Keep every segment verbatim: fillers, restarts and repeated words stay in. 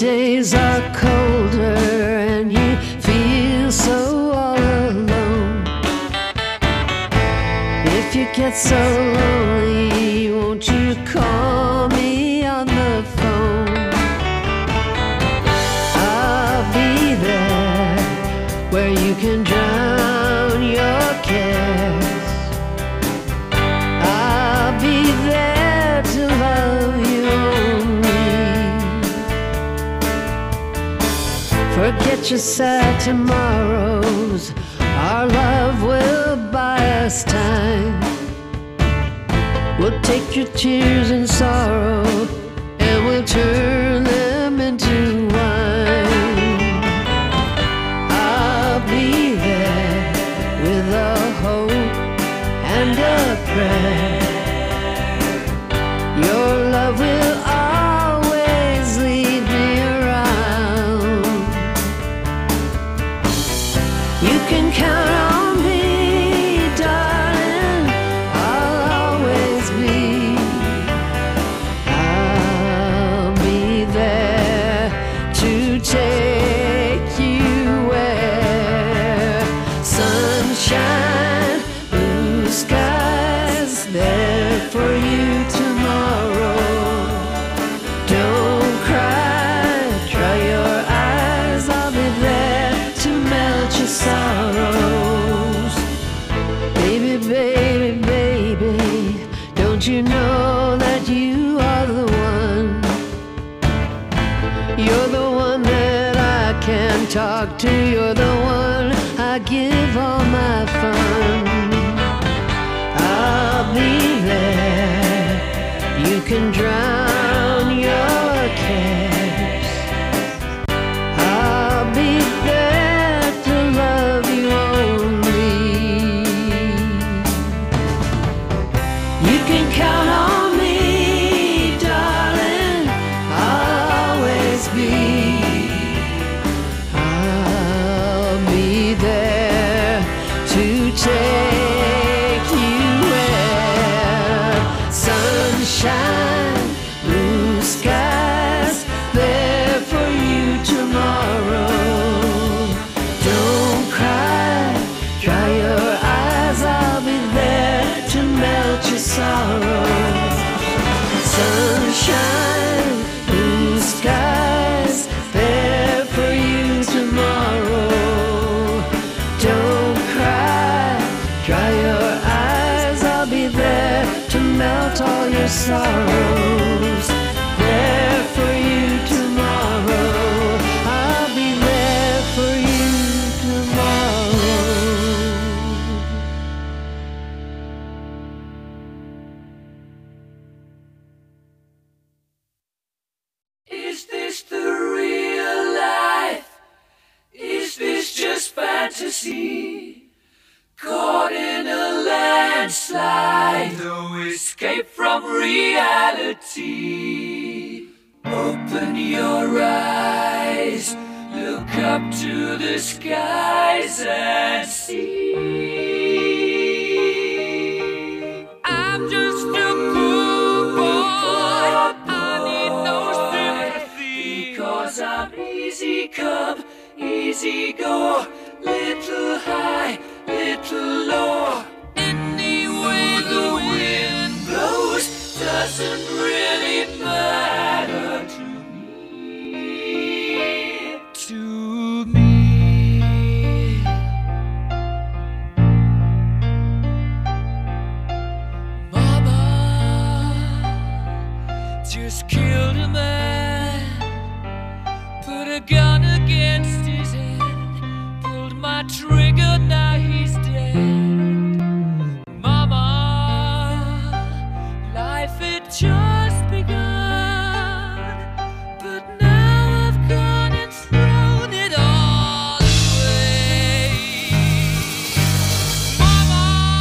days are colder and you feel so all alone. If you get so lonely, won't you call me on the phone? I'll be there where you can drown your cares. I'll be there to love you only. Forget your sad tomorrows, our love will buy us time. We'll take your tears and sorrow and we'll turn them into wine. I'll be there with a hope and a prayer. Your love will always lead me around. You can count on me, darling, I'll always be. I'll be there to take you where sunshine, blue skies, there for you tomorrow. Don't cry, dry your eyes, I'll be there to melt your sorrows. Baby, baby, baby, don't you know that you are the one? You're the one that I can talk to, you're the one I give all my fun. I'll be there, you can drown your cares. I'll be there to love you only. You can count on me, darling, I'll always be. I'll be there to take you where sunshine, blue skies, there for you tomorrow. Don't cry, dry your eyes, I'll be there to melt your sorrows. Sunshine, blue skies, there for you tomorrow. Don't cry, dry your eyes, I'll be there to melt all your sorrows. There for you tomorrow, I'll be there for you tomorrow. Is this the real life? Is this just fantasy? Caught in a landslide, no escape from reality. Open your eyes, look up to the skies and see. I'm just a poor boy, I need no sympathy, because I'm easy come, easy go, little high, little low. Any way the wind blows doesn't really matter to me. To me. Mama just killed a man, put a gun against his head, pulled my trigger, now he's dead. Mama, life had just begun, but now I've gone and thrown it all away. Mama,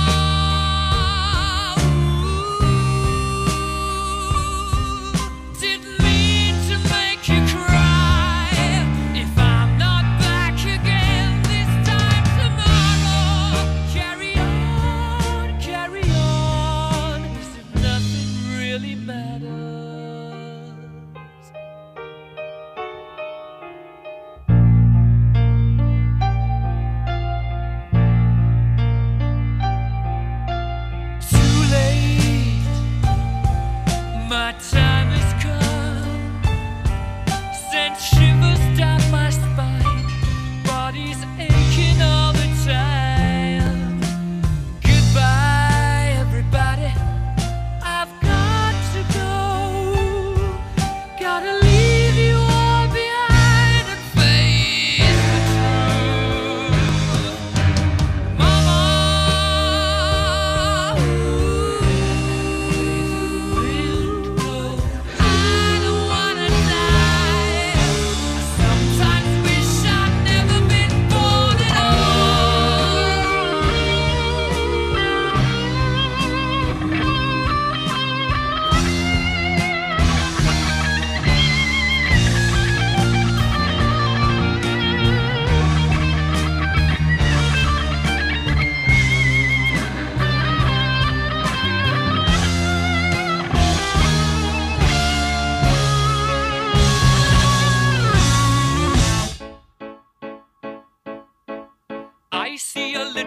ooh, didn't mean to make you cry. If I'm not back again this time,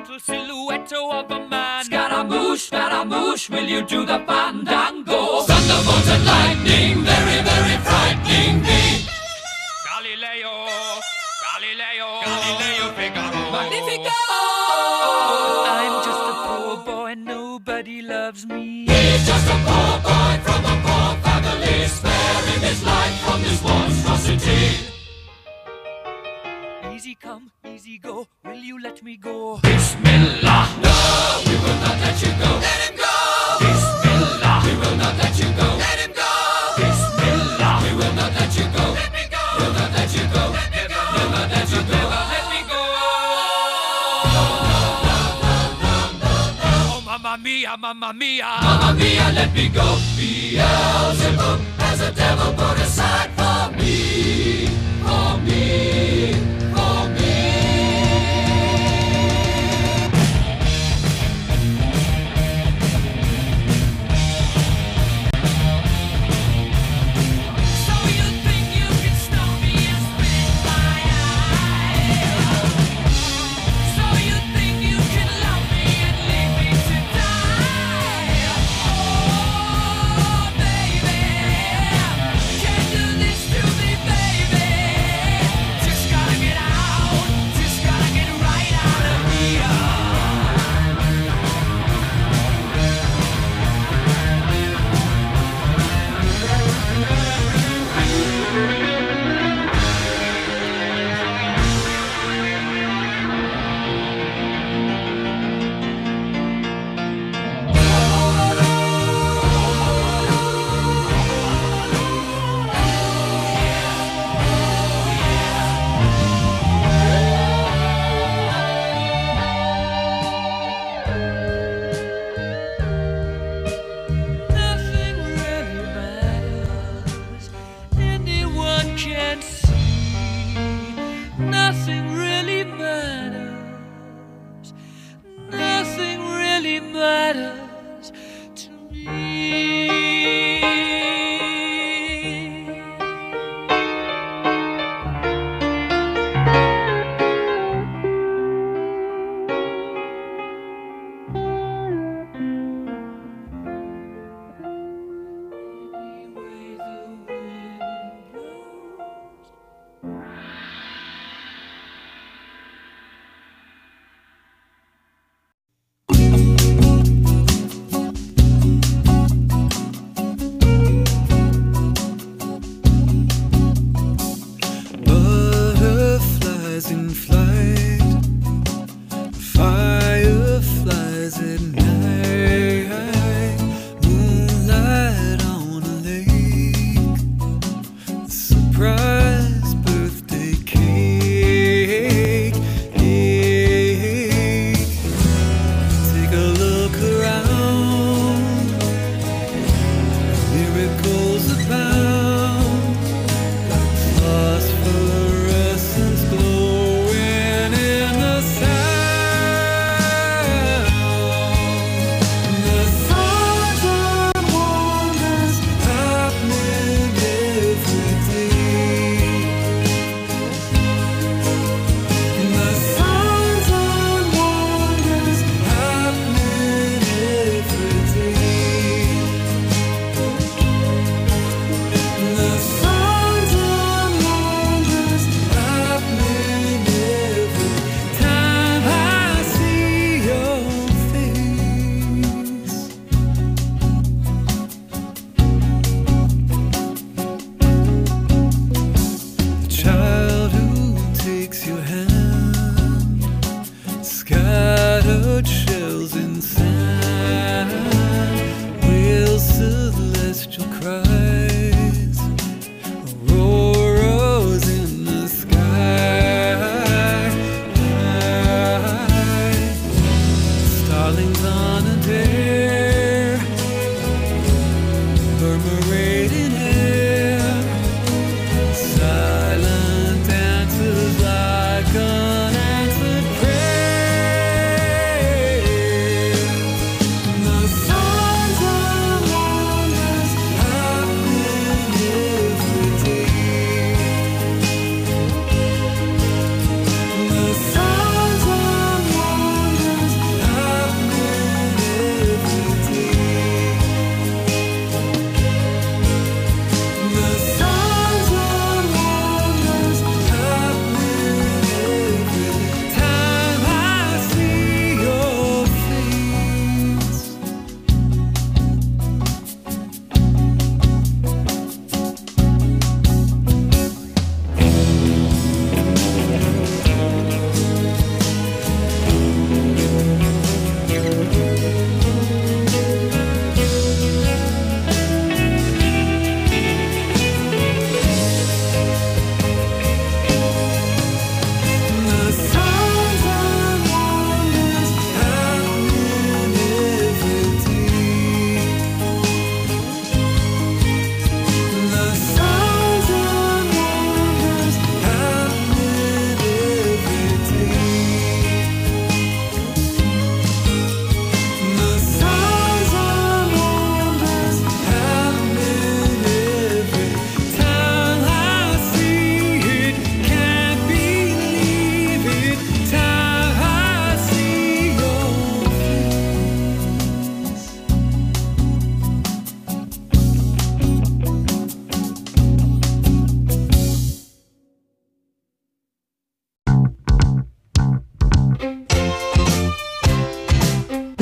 little silhouette of a man. Scaramouche, Scaramouche, will you do the fandango? Thunderbolts and lightning, very, very frightening me. Galileo, Galileo, Galileo Figaro. Magnifico! I'm just a poor boy, nobody loves me. He's just a poor boy from a poor family, sparing his life from this monstrosity. Easy come, easy go, will you let me go? Bismillah! No, we will not let you go. Let him go! Bismillah! We will not let you go. Let him go! Bismillah! We will not let you go. Let me go! We'll not let you go. Let me go! We'll not let you go. Let me go! Oh, mamma mia, mamma mia! Mamma mia, let me go! Beelzebub has a devil put aside for me, for me, for me. Baby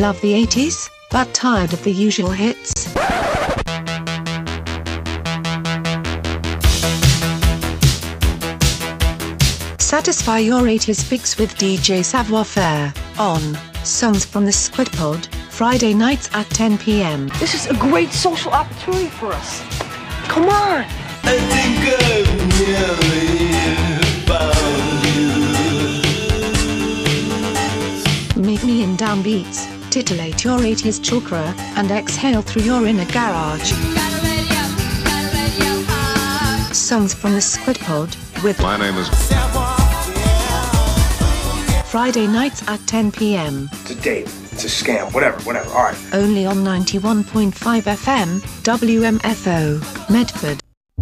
Love the eighties, but tired of the usual hits? Satisfy your eighties fix with D J Savoir-Faire, on Songs from the Squid Pod, Friday nights at ten p m. This is a great social opportunity for us. Come on! I think I've nearly found you. Meet me in downbeats, titillate your eighties chakra, and exhale through your inner garage. Songs from the Squid Pod, with My name is Friday nights at ten p m. It's a date. It's a scam. Whatever, whatever. All right. Only on ninety-one point five F M, W M F O, Medford.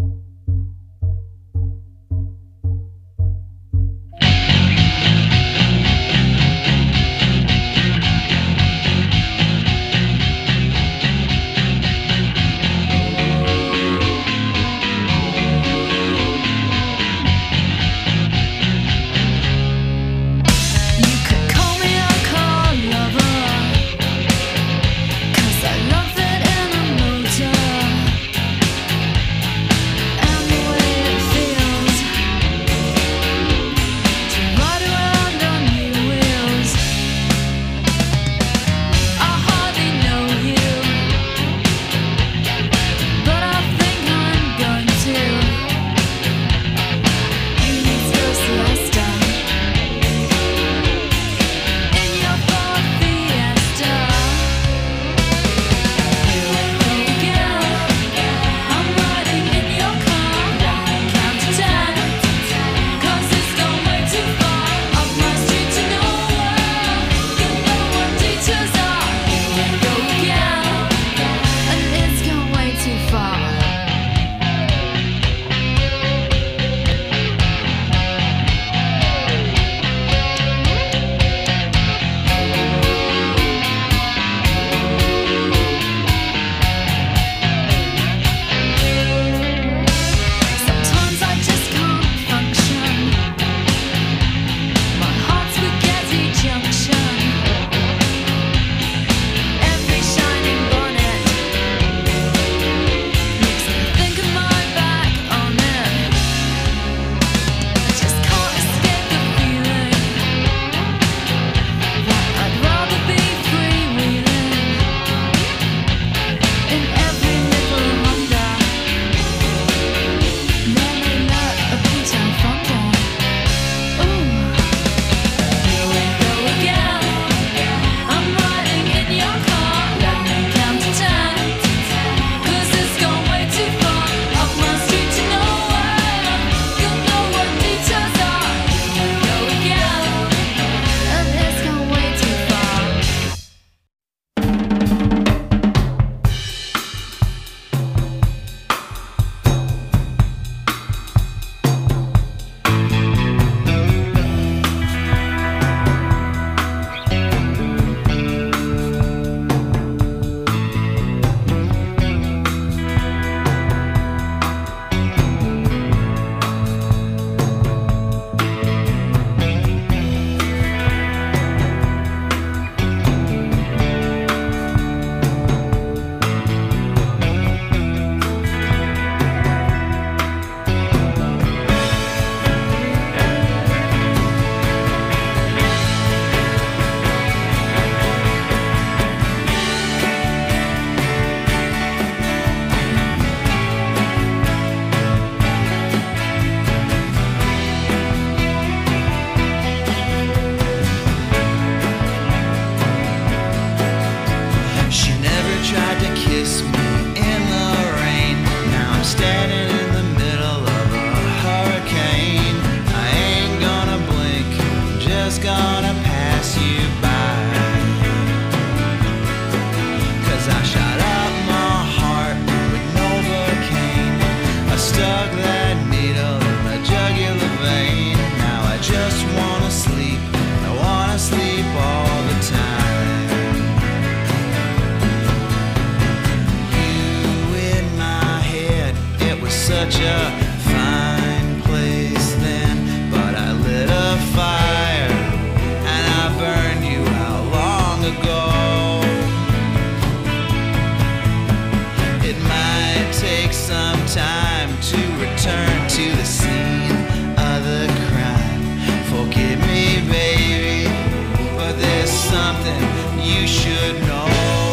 Such a fine place then, but I lit a fire and I burned you out long ago. time to return to the scene of the crime. Forgive me, baby, but there's something you should know.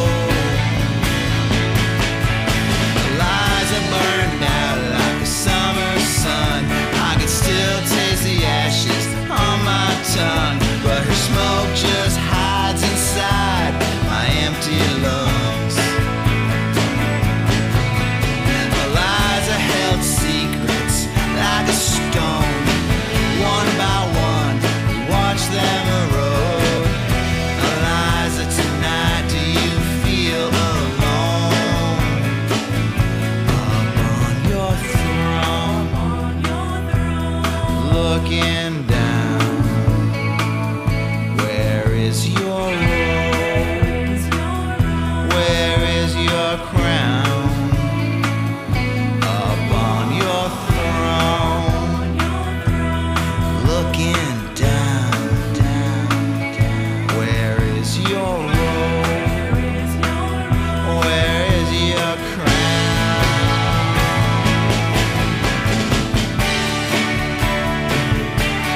The lies are burned out like a summer sun. I can still taste the ashes on my tongue, but her smoke just hides inside my empty lungs. My lies are held secrets like a stone. One by one, we watch them erode. Eliza, tonight, do you feel alone? Up on your throne, looking down. Where is your robe? Where is your crown? Up on your throne, looking down, down, down. Where is your robe? Where is your crown?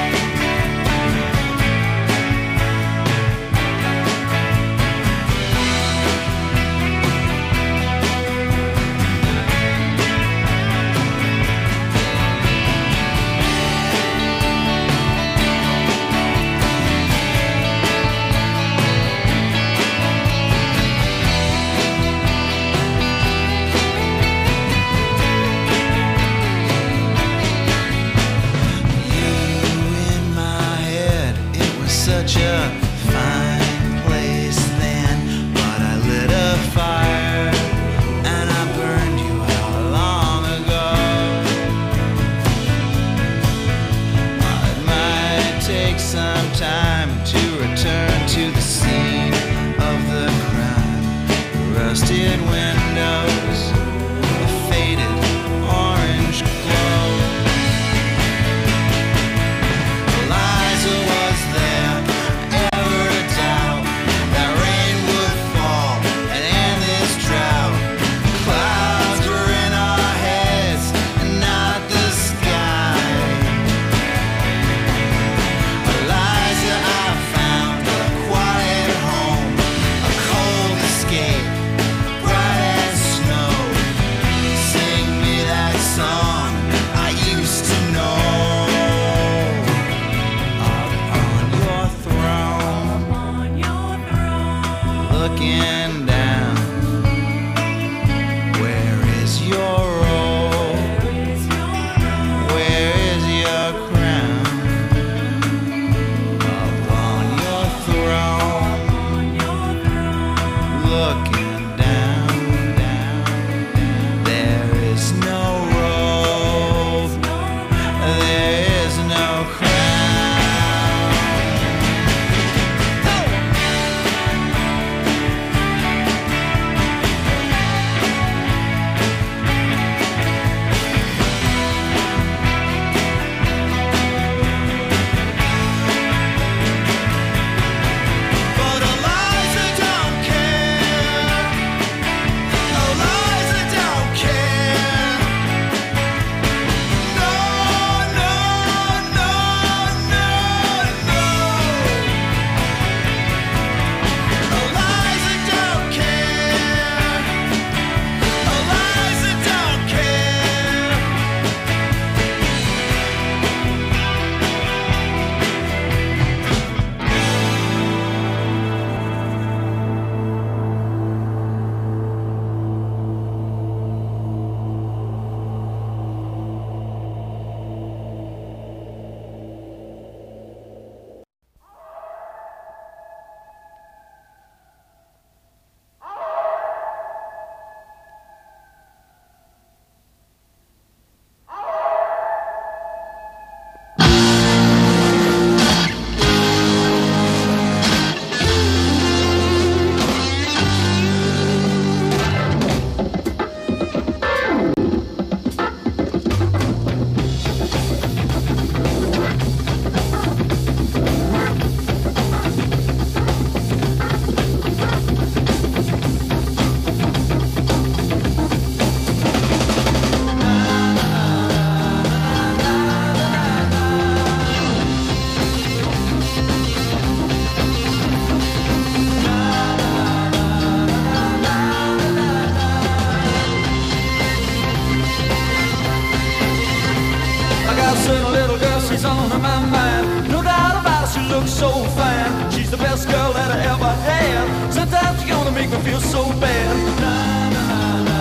a certain little girl, she's on my mind. No doubt about it, she looks so fine. She's the best girl that I ever had. Sometimes you're gonna make me feel so bad. Na, na, na, na.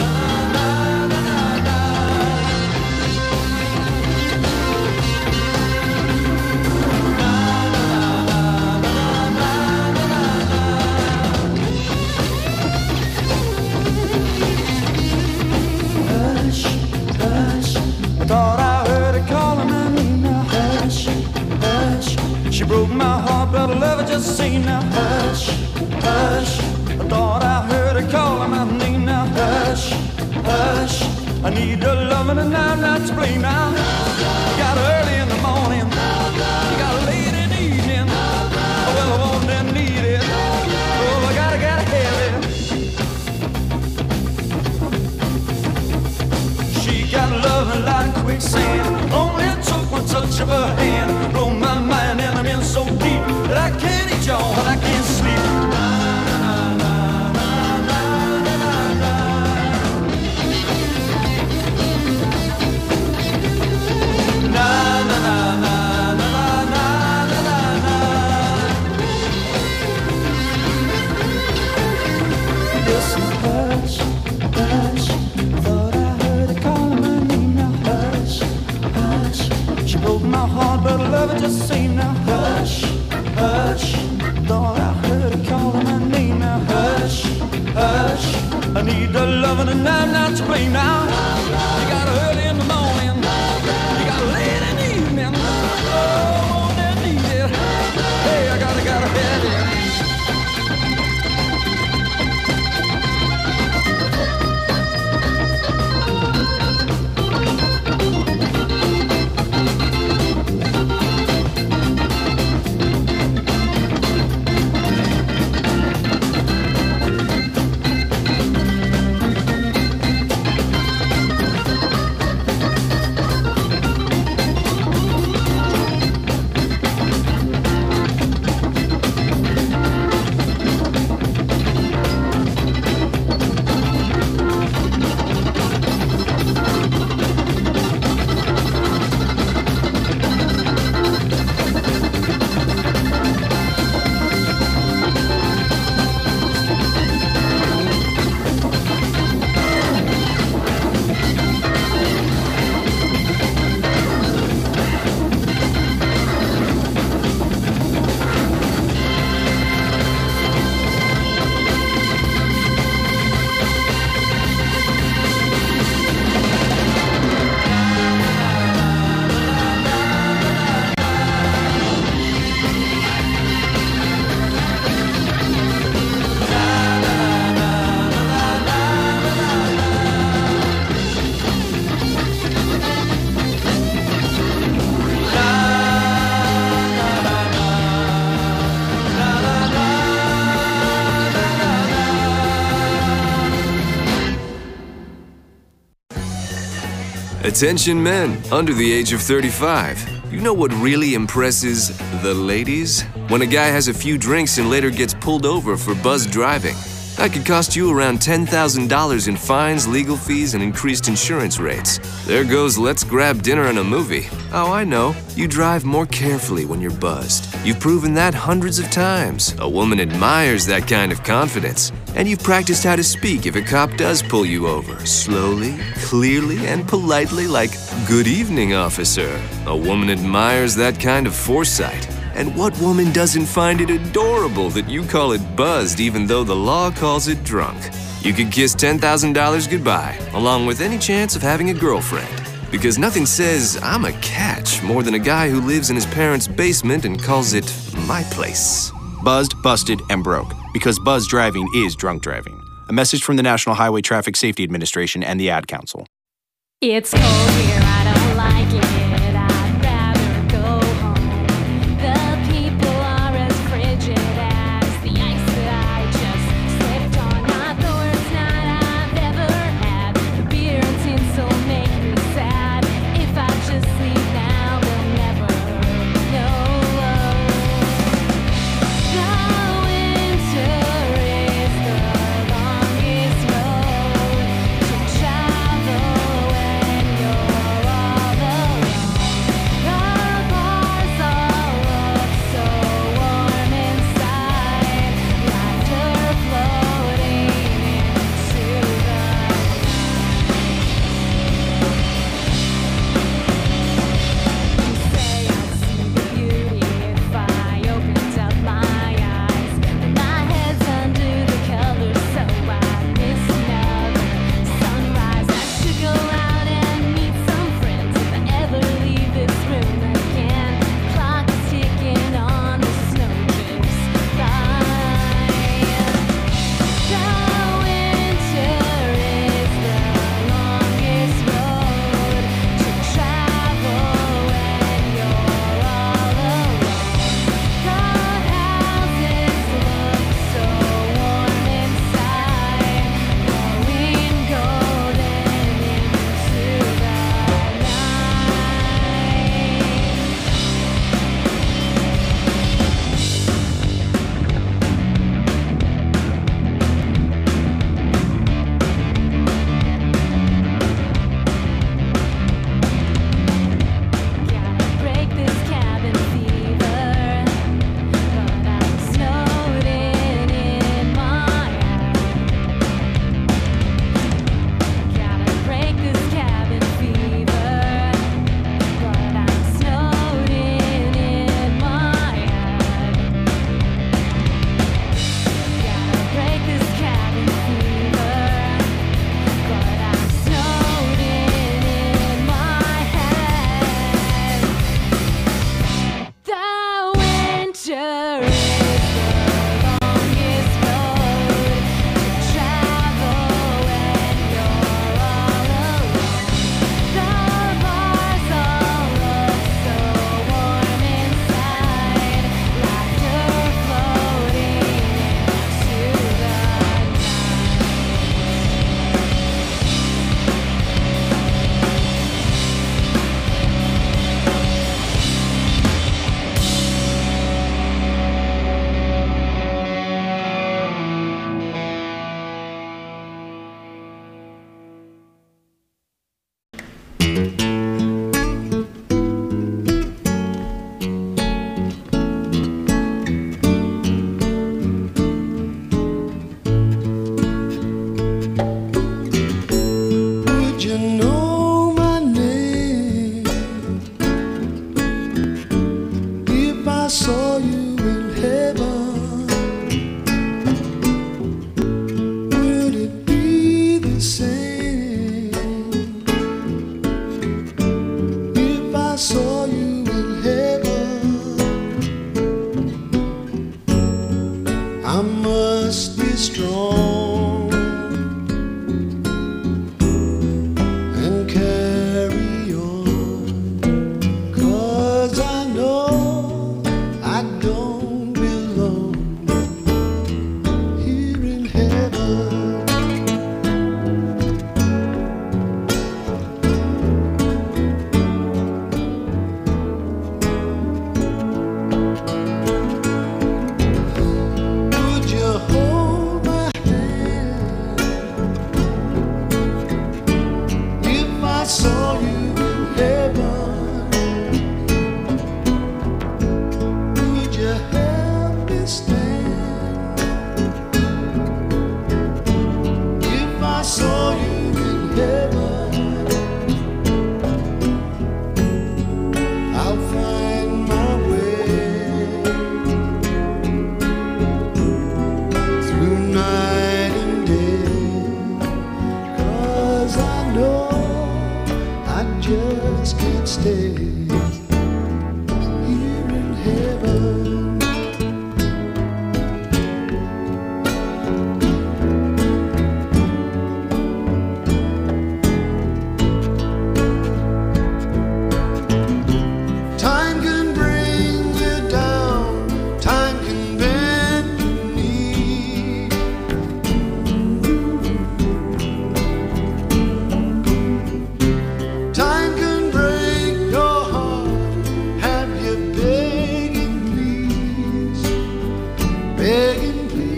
I thought I heard her calling my name now. Hush, hush. She broke my heart, but I love her just the same now. Hush, hush. I thought I heard her calling my name now. Hush, hush. I need her loving and I'm not to blame now. You got her early in the morning, you got her late in the evening. Oh, well, I want and need it. Oh, I gotta, gotta have it. She got loving like quicksand. Only it took one touch of her hand. Blow my mind and I'm in so deep that I can't eat y'all and I can't sleep. Na, na, na, na, na, na, na. Na, na, na, na, na, na, na, na, na. Listen, hush, hush. Thought I heard her calling my name now. Hush, hush. She broke my heart, but I love her just the same now. Hush, hush. Thought I heard her calling my name now. Hush, hush. I need her loving and I'm not to blame now. You got her early in the morning, you got her late in the evening. Oh, won't I need it? Hey, I gotta, gotta have it. Attention men under the age of thirty-five. You know what really impresses the ladies? When a guy has a few drinks and later gets pulled over for buzz driving. That could cost you around ten thousand dollars in fines, legal fees, and increased insurance rates. There goes let's grab dinner and a movie. Oh, I know. You drive more carefully when you're buzzed. You've proven that hundreds of times. A woman admires that kind of confidence. And you've practiced how to speak if a cop does pull you over. Slowly, clearly, and politely like, "Good evening, officer." A woman admires that kind of foresight. And what woman doesn't find it adorable that you call it buzzed even though the law calls it drunk? You could kiss ten thousand dollars goodbye, along with any chance of having a girlfriend. Because nothing says, "I'm a catch," more than a guy who lives in his parents' basement and calls it my place. Buzzed, busted, and broke. Because buzz driving is drunk driving. A message from the National Highway Traffic Safety Administration and the Ad Council. It's cold here, I don't like it. I'd rather go home. The people are as frigid as the ice that I just slipped on. Not the worst night I've ever had. The beer and tinsel make me sad. If I just leave now, they'll never know. The winter is the longest road to travel when you're I saw you in heaven, I must be strong and carry on, 'cause I know I don't belong here in heaven. Just can't stay here in heaven. Time can bring you down, time can bend your knee. Time can break your heart, have you begging please, begging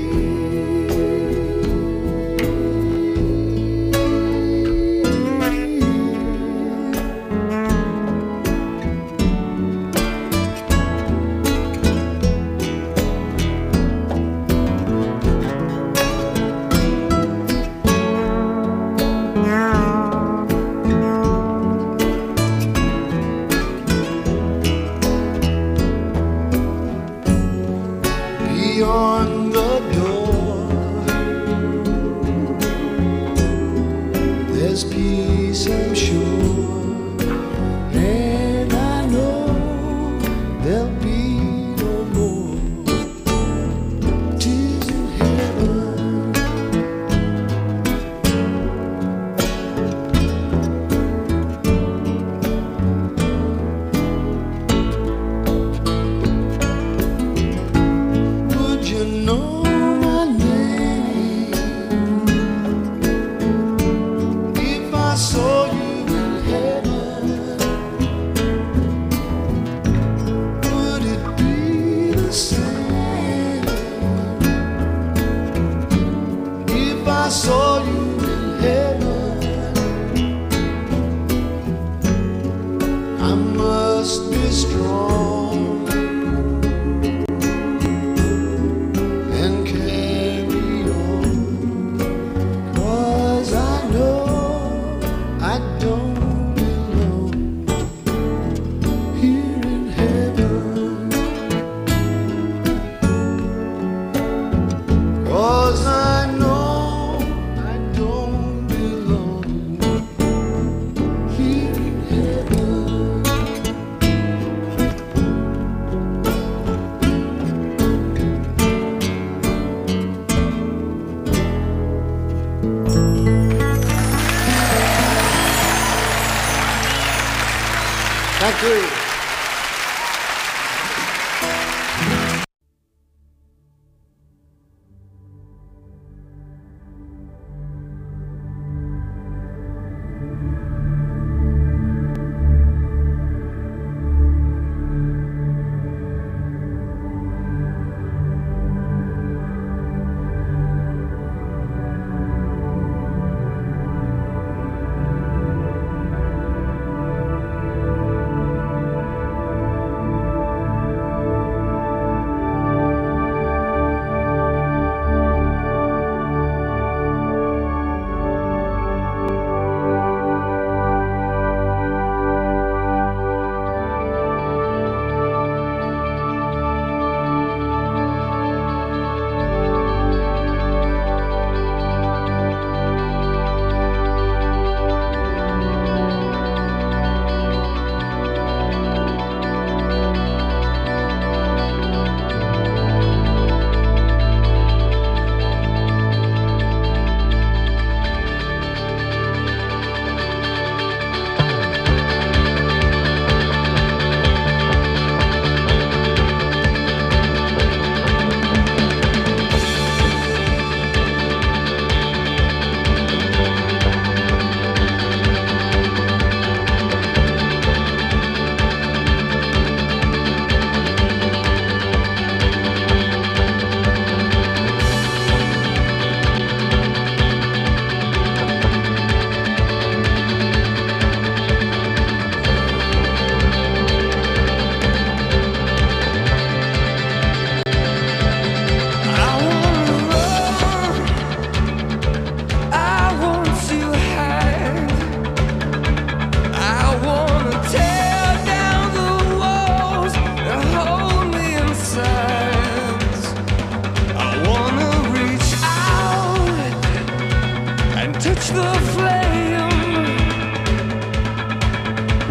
beyond the door, there's peace, I'm sure, and I know there'll be no more tears in heaven. You know my name if I saw you in heaven, would it be the same if I saw you in heaven? I must be strong and carry on, 'cause I know I don't belong here in heaven, 'cause I know I don't belong here in heaven. Thank you.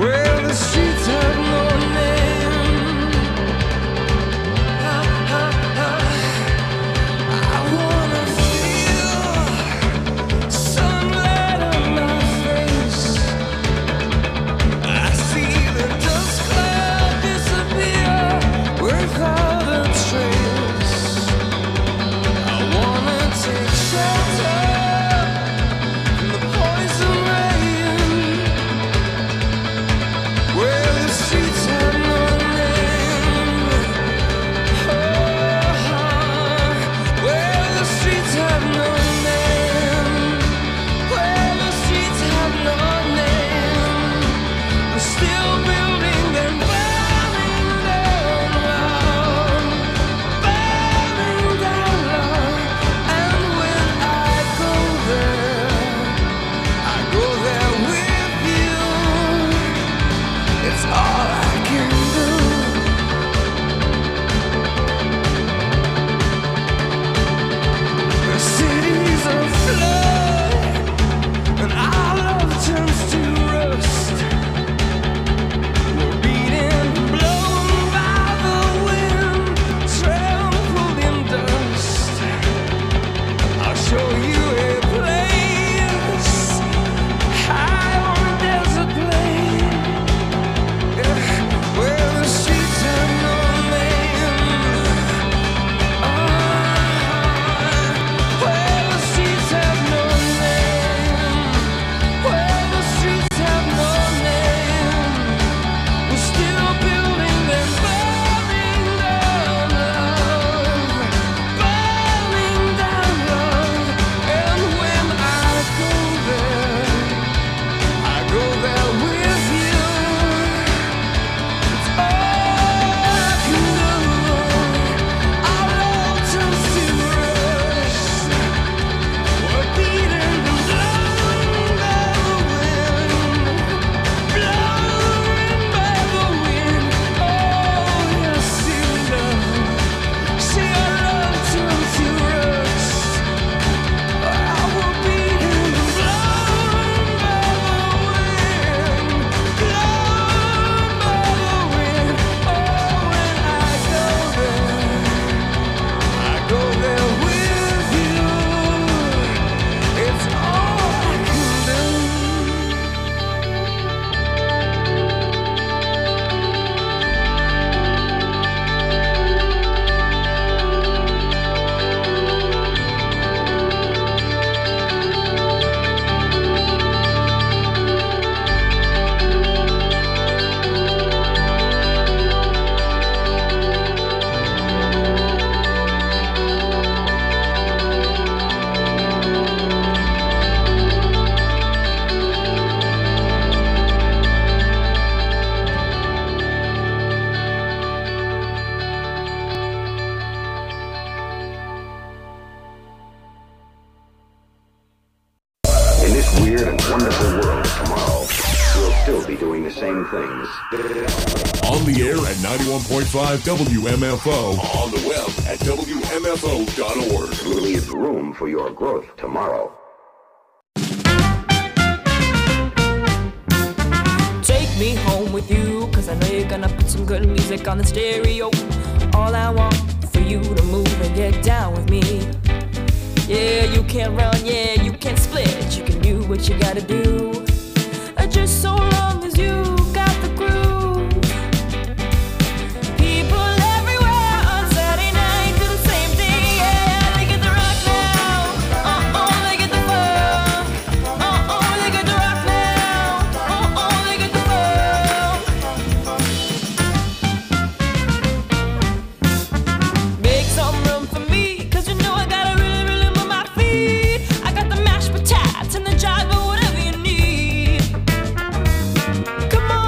Well, the streets have no name. I, I, I, I wanna feel sunlight on my face. I see the dust cloud disappear without a trace. I wanna take shelter from the poison rain. Where the streets have no name. Oh, where the streets have no name. Where the streets have no name. We're still building and burning down love, burning down love. And when I go there, I go there with you. It's all I can do. The city's afloat, and our love turns to rust. We're beaten, blown by the wind, trampled in dust. I'll show you a place high on a desert plain, where the streets have no name. Ah, where the streets have no name. Where the streets have no name. We're still building and burning down love, burning down love. And when I go there, I go there with you. It's all I can do. Our love turns to rust. We're beaten and blown by the wind, blown by the wind. Oh, yes, see love, see our love turn to rust. Oh, we're beaten and blown by the wind, blown by the wind. Oh, when I go there, I go there with you. It's all I can do. In this weird and wonderful world tomorrow, we'll still be doing the same things. On the air at ninety-one point five W M F O. On the web at W M F O dot org. Leave room for your growth tomorrow. Take me home with you, cause I know you're gonna put some good music on the stereo. All I want for you to move and get down with me. Yeah, you can't run, yeah, you can't split. You can do what you gotta do. Uh, Just so long as you got the groove. People everywhere on Saturday night do the same thing. Yeah, they get the rock now. Uh-oh, they get the funk. Uh-oh, they get the rock now. Uh-oh, they get the funk. Make some room for me, cause you know I gotta really, really move my feet. I got the mashed potatoes and the jive or whatever you need. Come on.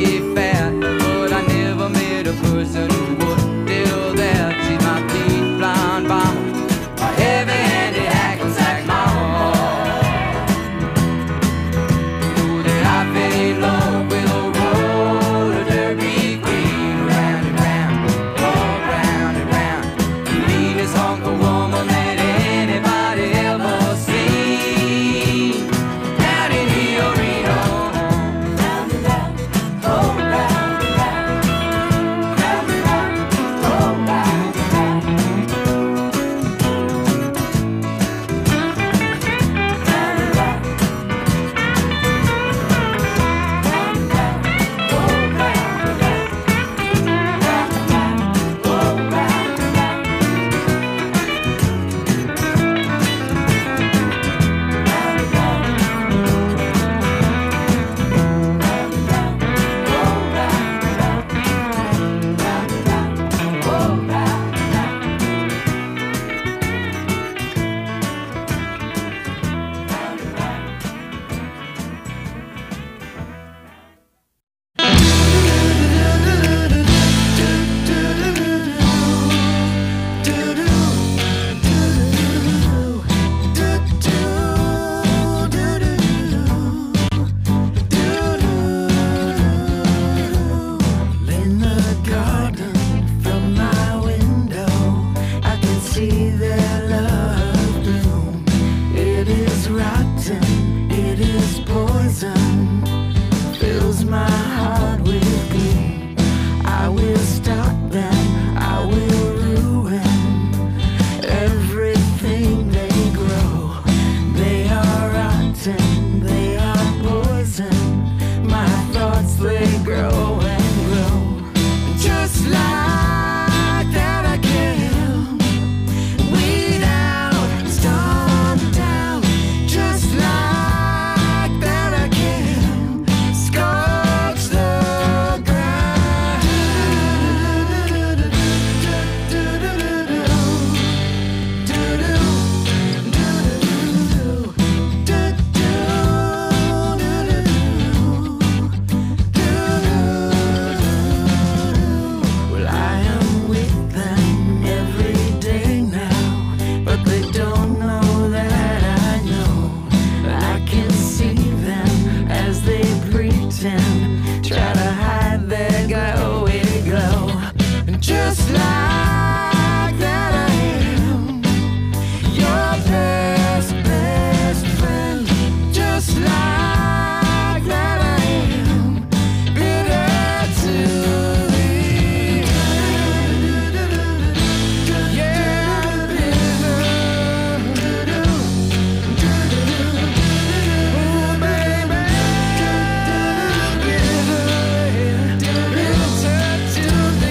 stay fat, but I never met a person who would do that. She's my deep blonde bomber, a heavy-handed hack and sack my heart. Know that I fell in love with a roller derby queen, round and round, all round and round. The meanest hunk of woman that anybody ever seen. Down in Rio Reno, round and round, oh round and round, round and round, oh round and round. Round and round, round and round, oh round and round, round and round, oh round and round. In the garden from my window, I can see their love bloom. It is rotten, it is poison, fills my heart with gloom. I will stop them, I will ruin everything they grow. They are rotten, they are poison, my thoughts they grow and grow. Just like that I can weed out, storm down. Just like that I can scorch the ground. Well, I am with them every day now, but they don't know that I know. I can see them as they pretend, try to hide their glowy glow. And just like that I am your best, best friend. Just like that I am bitter to the end. Yeah, bitter. Oh, baby, bitter, bitter to the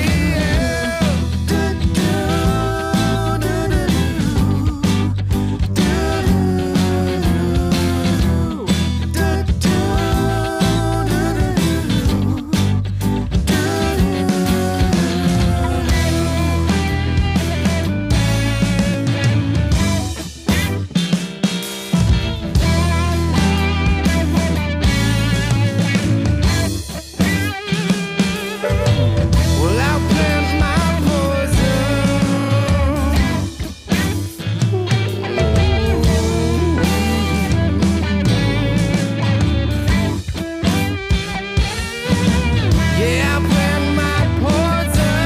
Well, I'll plant my poison. Yeah, I'll plant my poison.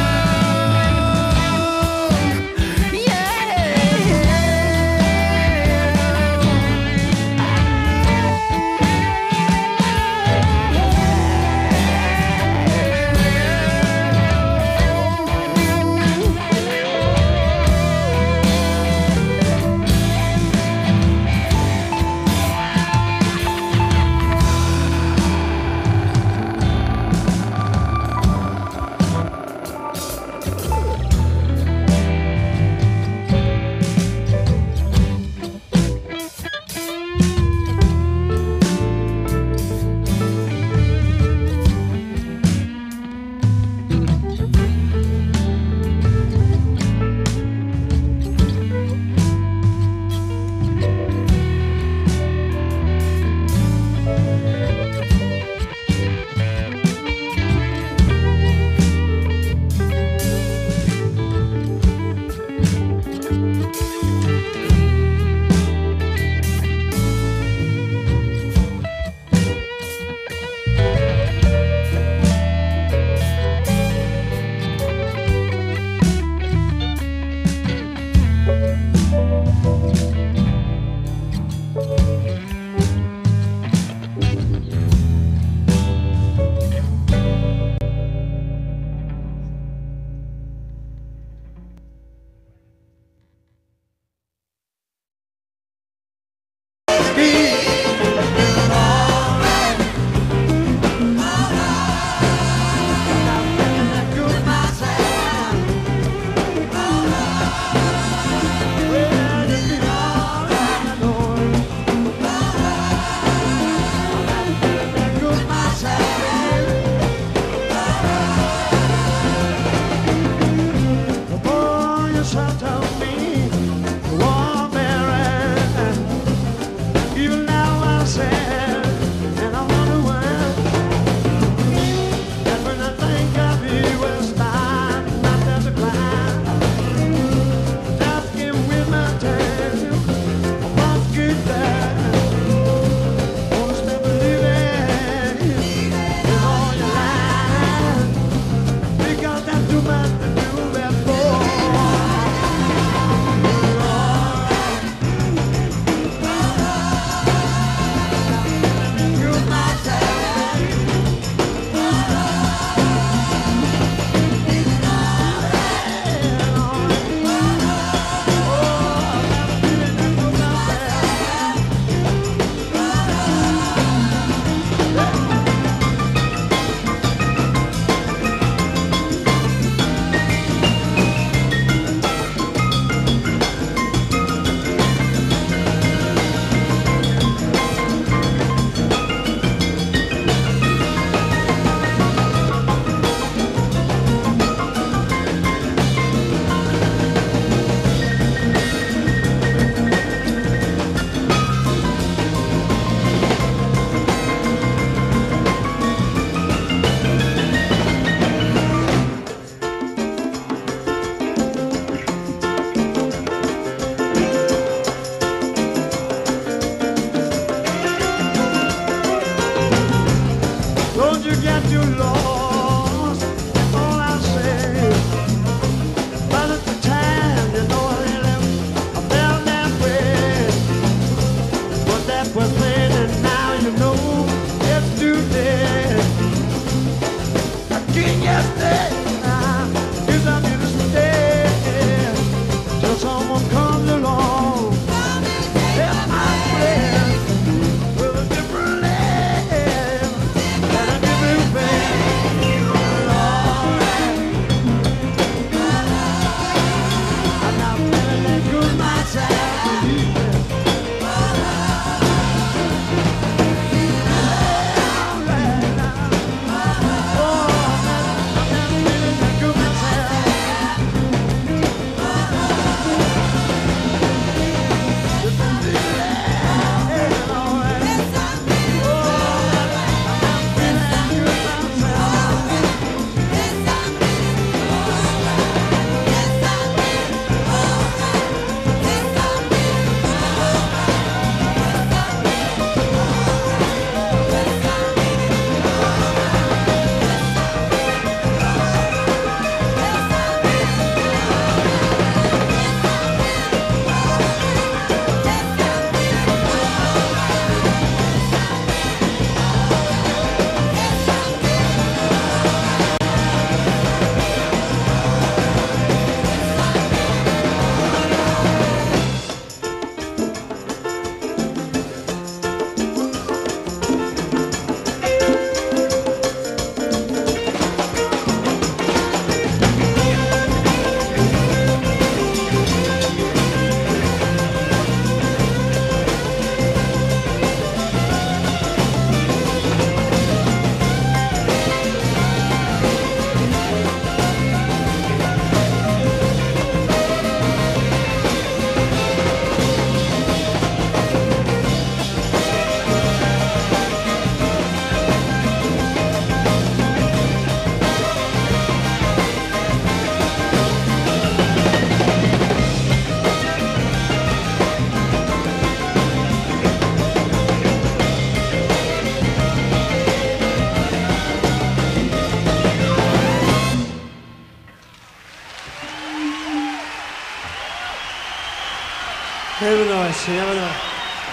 nice. You never know.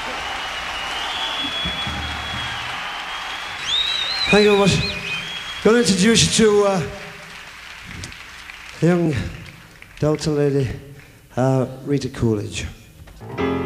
Thank you very much. I'm going to introduce you to uh, a young Delta lady, uh, Rita Coolidge.